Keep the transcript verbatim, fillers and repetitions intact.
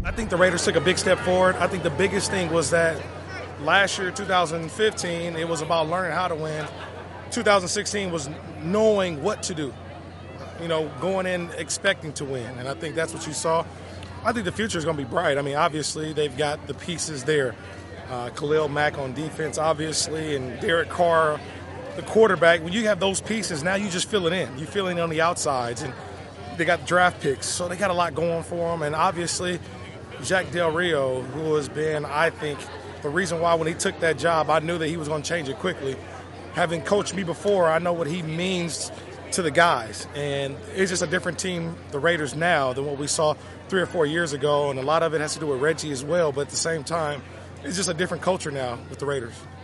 I think the Raiders took a big step forward. I think the biggest thing was that last year, two thousand fifteen, it was about learning how to win. two thousand sixteen was knowing what to do, you know, going in expecting to win. And I think that's what you saw. I think the future is going to be bright. I mean, obviously, they've got the pieces there. Uh, Khalil Mack on defense, obviously, and Derek Carr, the quarterback. When you have those pieces, now you just fill it in. You fill in on the outsides. And they got draft picks, so they got a lot going for them. And obviously, Jack Del Rio, who has been, I think, the reason why when he took that job, I knew that he was going to change it quickly. Having coached me before, I know what he means to the guys. And it's just a different team, the Raiders, now than what we saw three or four years ago. And a lot of it has to do with Reggie as well. But at the same time, it's just a different culture now with the Raiders.